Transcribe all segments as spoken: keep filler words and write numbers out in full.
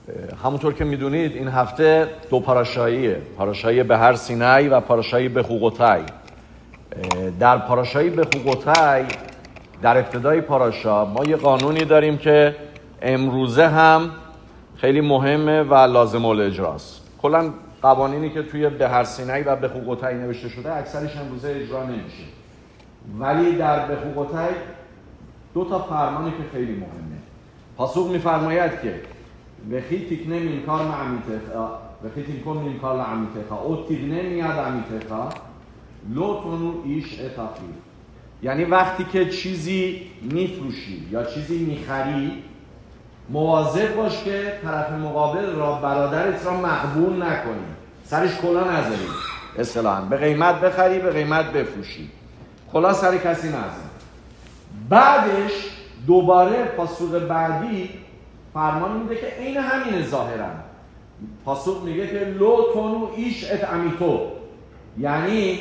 همونطور که میدونید این هفته دو پاراشاییه، پاراشایی بهر سینای و پاراشایی بخوقوتای. در پاراشایی بخوقوتای در ابتدای پاراشا ما یه قانونی داریم که امروزه هم خیلی مهمه و لازم الاجراست. کلا قوانینی که توی بهر سینای و بخوقوتای نوشته شده اکثرش امروزه اجرا نمیشه، ولی در بخوقوتای دو تا فرمانی که خیلی مهمه. پاسوق میفرماید که وخی تکنه مینکار معمیتخا وخی تکنه مینکار لعمیتخا او تکنه میاد عمیتخا لو تونو ایش اتاقی. یعنی وقتی که چیزی میفروشی یا چیزی میخری مواظب باش که طرف مقابل را برادرت را مقبول نکنی، سرش کلا نذاری، اصطلاحاً به قیمت بخری به قیمت بفروشی، کلا سر کسی نذاری. بعدش دوباره پاسوق بعدی فرمان میده که عین همینه ظاهرا. پاسوق میگه که لو تونو ایش اتعمیتو، یعنی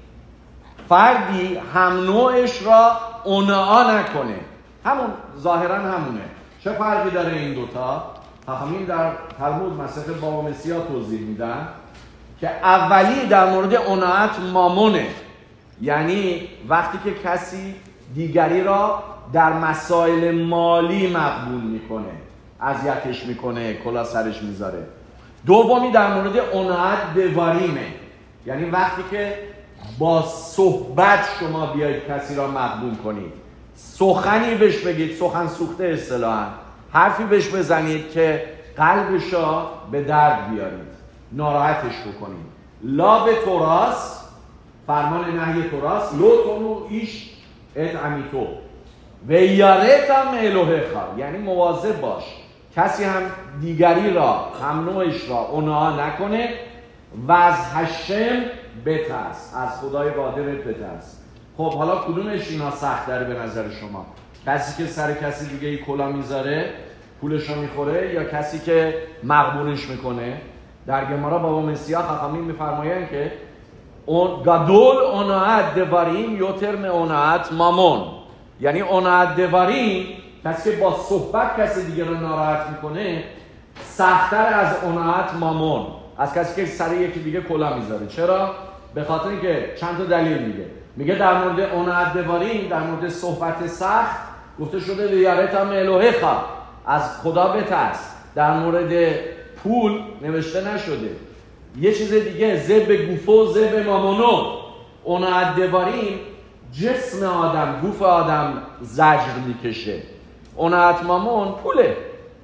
فردی هم نوعش را اونعا نکنه. همون ظاهرا همونه. چه فرقی داره این دوتا؟ همین در تلمود مسخه بابا مسیحا توضیح میدن که اولی در مورد اونعات مامونه، یعنی وقتی که کسی دیگری را در مسائل مالی مقبول میکنه، اذیتش میکنه، کلا سرش میذاره. دومی در مورد اونعات دواریمه، یعنی وقتی که با صحبت شما بیایید کسی را مقبول کنید، سخنی بهش بگید، سخن سوخته اصطلاحاً، حرفی بهش بزنید که قلبش را به درد بیارید، ناراحتش بکنید. لا به توراس، فرمان نهی توراس، لو تونو ایش اتعمیتو و یارتم الوهخا، یعنی مواظب باش کسی هم دیگری را هم نوعش را اونها نکنه و از هشم بترس، از خدای قادرت بترس. خب حالا کدومش اینا سخت داره به نظر شما؟ کسی که سر کسی دیگه ای کلا میذاره پولش رو میخوره یا کسی که مقبولش میکنه؟ در گمارا بابا مسیحا خخامی میفرمایند که اون گادول اونعات دواریم یوتر اونعات مامون، یعنی اونعات دواریم کسی که با صحبت کسی دیگه رو ناراحت میکنه سخت‌تر از اونعات مامون، از کسی که سر یکی دیگه کلا میذاره. چرا؟ به خاطر اینکه چند تا دلیل میگه. میگه در مورد اونعات دواریم، در مورد صحبت سخت گفته شده لیارتم الوهخا، از خدا بترس. در مورد پول نوشته نشده. یه چیز دیگه، زب گوفو زب مامونو، اونعات دواریم جسم آدم، گوف آدم زجر میکشه، اونعات مامون پوله.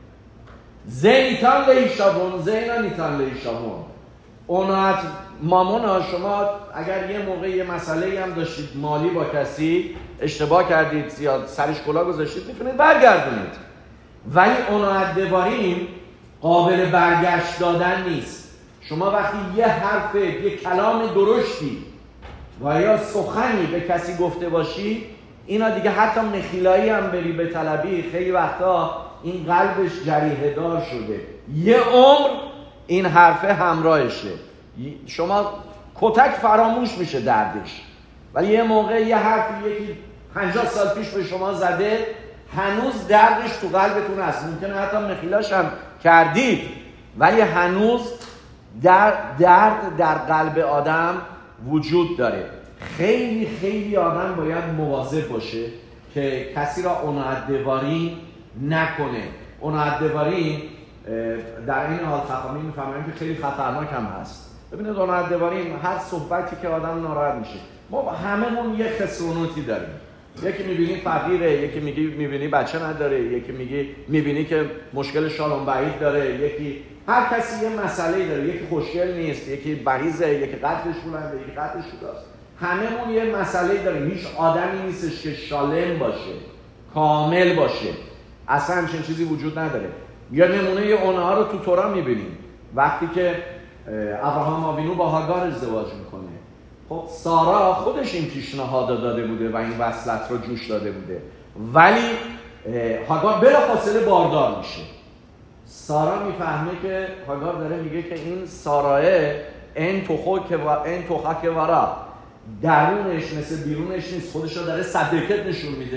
زینیتان لیشابون زینا نیتان لیشابون. اونعات مامون ها، شما اگر یه موقع یه مسئله هم داشتید مالی با کسی اشتباه کردید یا سرش کلا گذاشتید میتونید برگردونید، ولی اونعات دواریم قابل برگشت دادن نیست. شما وقتی یه حرف، یه کلام درشتی و یا سخنی به کسی گفته باشی، اینا دیگه حتی مخیلایی هم بری به طلبی، خیلی وقتا این قلبش جریحه دار شده، یه عمر این حرفه همراهشه. شما کتک فراموش میشه دردش، ولی یه موقع یه حرفی یکی پنجاه سال پیش به شما زده هنوز دردش تو قلبتون هست. ممکنه حتی مخیلاش هم کردید ولی هنوز درد درد در قلب آدم وجود داره. خیلی خیلی آدم باید مواظب باشه که کسی را اونعات دواری نکنه. اونعات دواری در این حال خفامی میفهمیم که خیلی خطرناک هم هست. ببینید اونعات دواری هر صحبتی که آدم ناراحت میشه، ما هممون یه خسرونوتی داریم. یکی میبینی فقیره، یکی میگی میبینی بچه نداره، یکی میگی میبینی که مشکل شالون بعید داره، یکی هر کسی یه مسئله داره، یکی خوشگل نیست، یکی بریزه، یکی قدش بلنده، یکی قدش کوتاست. هممون یه مسئله داریم. هیچ آدمی نیستش که شالم باشه، کامل باشه. اصلا همچین چیزی وجود نداره. یا نمونه اونها رو تو تورا میبینیم وقتی که ابراهام آوینو با هاگار ازدواج میکنه. خب سارا خودش این پیشنهاد داده بوده و این وصلت رو جوش داده بوده، ولی هاگار بلافاصله باردار میشه. سارا میفهمه که هاگار داره میگه که این ساراه این توخو که و این توخا که ورا، درونش مثل بیرونش نیست، خودش رو داره صدقت نشون میده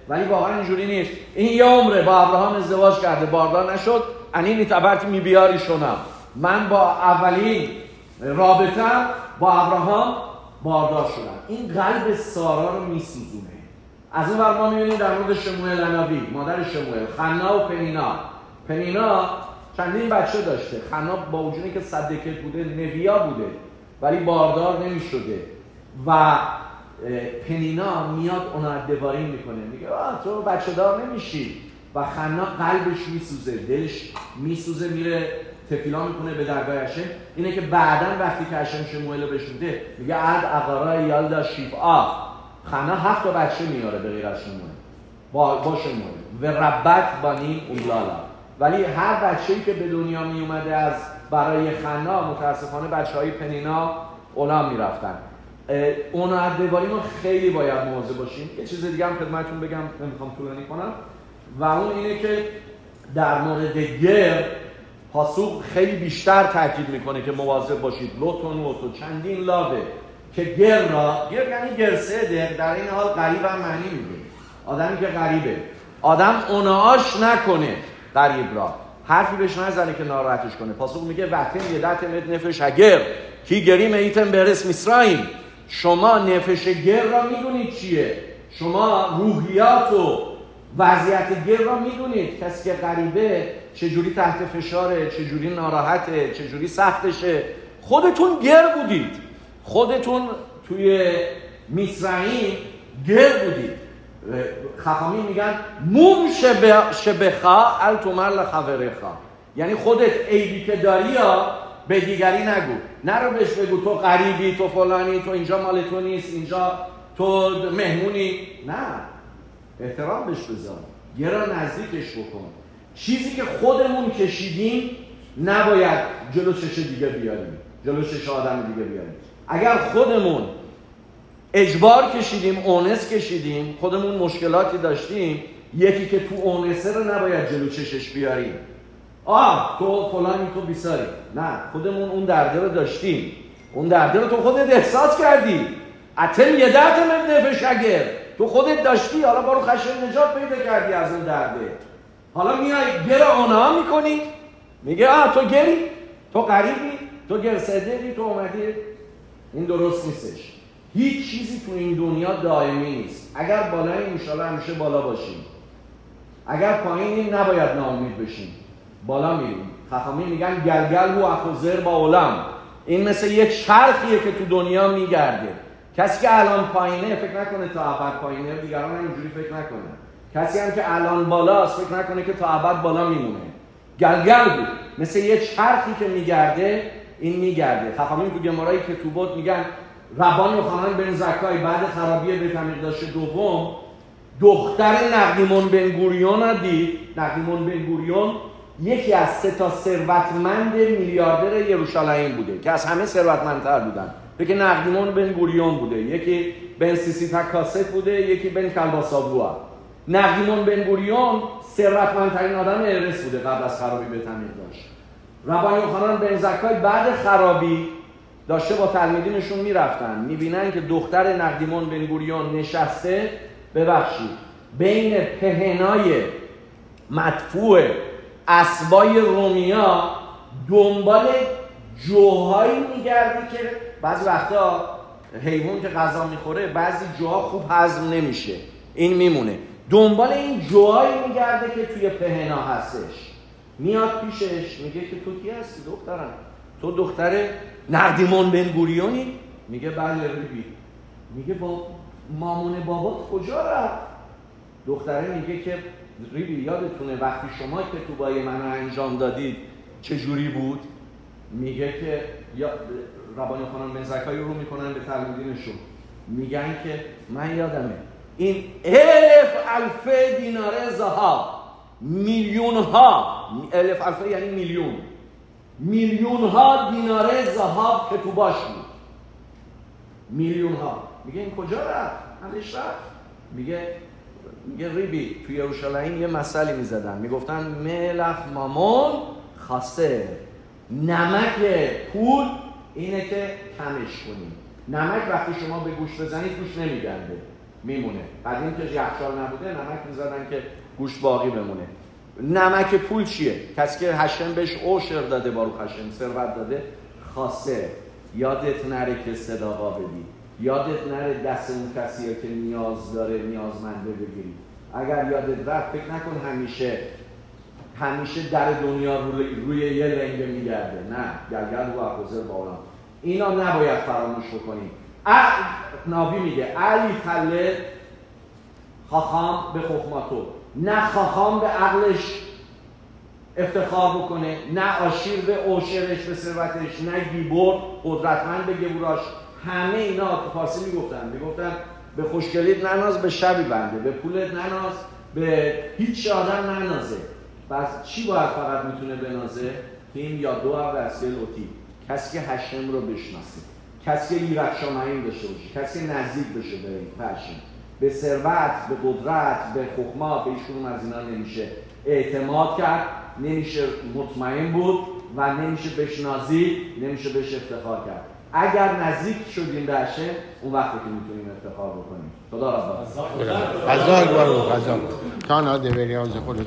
ولی واقعا اینجوری نیست. این یه عمره با ابراهام ازدواج کرده، باردار نشد، انینی تبرتی میبیاری شونم. من با اولین رابطم با ابراهام باردار شدم. این قلب سارا رو میسوزونه. از اون ور ما میبینیم در مورد شموئل نبی، مادر شموئل، خنا و پنینا. پنینا چندین بچه داشته. خنا با وجودی که صدقه بوده، نبیا بوده، ولی باردار نمیشده. و پنینا میاد اونا ادواری میکنه، میگه آه تو بچه دار نمیشی. و خنا قلبش میسوزه، دلش میسوزه، میره تفیلا میکنه به درگاه هشم. اینه که بعداً وقتی که هشم شموئل رو بشنوده میگه عد اقارا یالدا شیفعا. خنا هفت تا بچه میاره به غیر از شموئل، با, با شموئل و ربت بانی اولالا. ولی هر بچه‌ای که به دنیا می اومده از برای خنا، متاسفانه بچه‌های پنینا اونا میرفتن. اون ادواری ما خیلی باید مواظب باشیم. یه چیز دیگه هم خدمتتون بگم، نمیخوام طولانی کنم، و اون اینه که در مورد گر پاسوق خیلی بیشتر تاکید میکنه که مواظب باشید. لوتون لوتو چندین لاوه که گر را، گر یعنی گرسده، در این حال غریب هم معنی میده. آدمی که غریبه، آدم اوناش نکنه غریب را، حرفی بهش نزنه که ناراحتش کنه. پاسوق میگه وقتی یدت مد نفش اگر کی گریم ایتم برس میسرایم. شما نفش گر را میدونید چیه، شما روحیات و وضعیت گر را میدونید. کسی که غریبه چجوری تحت فشاره، چجوری ناراحته، چجوری سختشه. خودتون گر بودید، خودتون توی میسرائیم گر بودید. خفامی میگن موم شبخا التومر لخبرخا، یعنی خودت عیبی که داری یا به دیگری نگو. نرو بهش بگو تو غریبی، تو فلانی، تو اینجا مال تو نیست، اینجا تو مهمونی. نه، احترام بهش بذار، یه را نزدیکش بکن. چیزی که خودمون کشیدیم نباید جلو چش دیگه بیاریم، جلو چش آدم دیگه بیاریم. اگر خودمون اجبار کشیدیم، اونس کشیدیم، خودمون مشکلاتی داشتیم، یکی که تو اونسه رو نباید جلو چشش بیاریم. آه تو فلانی، تو بیساری. نه، خودمون اون درده رو داشتیم، اون درده رو تو خودت احساس کردی. اتم یه درد مدفش اگر تو خودت داشتی، حالا برو خشم نجات پیدا کردی از اون درده. حالا میای گر آنها میکنی، میگه آه تو گری، تو غریبی، تو گرسده‌ای، تو اومدی. این درست نیستش. هیچ چیزی تو این دنیا دائمی نیست. اگر بالاییم انشاءالله همیشه بالا باشیم، اگر پایینیم نباید ناامید بشیم، بالا میریم. خفامی میگن گلگل و اخوزر با علم. این مثل یک چرخیه که تو دنیا میگرده. کسی که الان پایینه فکر نکنه تا ابد پایینه، دیگران هم اینجوری فکر نکنه. کسی هم که الان بالاست فکر نکنه که تا ابد بالا میمونه. گلگل بود، مثل یک چرخی که میگرده، این میگرده. خفامی تو گمارای کتوبات میگن ربان یوحنان بن زکای بعد خرابی بیت المقدس دوم دختر نقدیمون بن گوریون رو دید. نقدیمون بن گوریون یکی از سه تا ثروتمند میلیاردر یروشالیم بوده که از همه ثروتمندتر بودن. یکی نقدیمون بن گوریون بوده، یکی بن سیسی تکاست بوده، یکی بن کلباسابوها. نقدیمون بن گوریون ثروتمندترین آدم ارس بوده قبل از خرابی بیت المقدس. ربان یوحنان بن زکای بعد خرابی داشته با تلمیدینشون میرفتن، میبینن که دختر نقدیمون بن گوریون نشسته، ببخشید، بین پهنای مدفوع اسبای رومیا دنبال جوهایی میگرده که بعضی وقتا حیوان که غذا میخوره بعضی جوها خوب هضم نمیشه، این میمونه. دنبال این جوهایی میگرده که توی پهنا هستش. میاد پیشش میگه که تو کی هستی دخترم؟ تو دختر نقدیمون بن گوریونی؟ میگه بله ریبی. میگه با مامون بابات کجا رفت؟ دختره میگه که ریبی یادتونه وقتی شما کتوبای منو انجام دادید چجوری بود؟ میگه که یا ربان یوحنان بن زکای رو میکنن به تلمیدینشون، میگن که من یادمه این الف الف دیناره ذهب، میلیون ها، الف الف یعنی میلیون، میلیون ها دیناره ذهب که تو باش بود، میلیون ها. میگه این کجا رفت؟ همش رفت. میگه میگه ریبی توی یروشالیم یه مسئله میزدن، میگفتن ملخ مامون خاسر، نمک پول اینه که کمش کنیم. نمک وقتی شما به گوش بزنید گوش نمیگنده، میمونه. قدیم که یخچال نبوده نمک میزدن که گوشت باقی بمونه. نمک پول چیه؟ کسی که هشم بهش عشر داده، باروخ هشم ثروت داده، خاصه یادت نره که صداقا بدی، یادت نره دست اون کسیه که نیاز داره نیازمنده بگیری. اگر یادت رفت فکر نکن همیشه همیشه در دنیا روی, روی یه لنگه میگرده. نه، گلگل رو اخوزر بالا. اینا نباید فراموش بکنیم. نبی میگه علی خله خاخام به خخماتو، نه خاخام به عقلش افتخار بکنه، نه عاشیر به عشرش به ثروتش، نه گیبور قدرتمند به گبوراش. همه اینا تو فارسی میگفتن میگفتن به خوشگلیت نناز، به شبی بنده، به پولت نناز، به هیچ آدم ننازه. پس چی باید فقط میتونه بنازه؟ این یا دو و اسکل اوتی، کسی که هشم رو بشناسه، کسی که ایرک شامعین داشته باشه، کسی که نزدیک بشه به این هشم، به ثروت، به قدرت، به خخما، به هیچ از اینا نمیشه اعتماد کرد، نمیشه مطمئن بود و نمیشه بهش نازی، نمیشه بهش افتخار کرد. اگر نزدیک شدیم به هشم، اون وقتی که میتونیم افتخار بکنیم. خدا رب. Azza Baruch, Azza. Tana deveria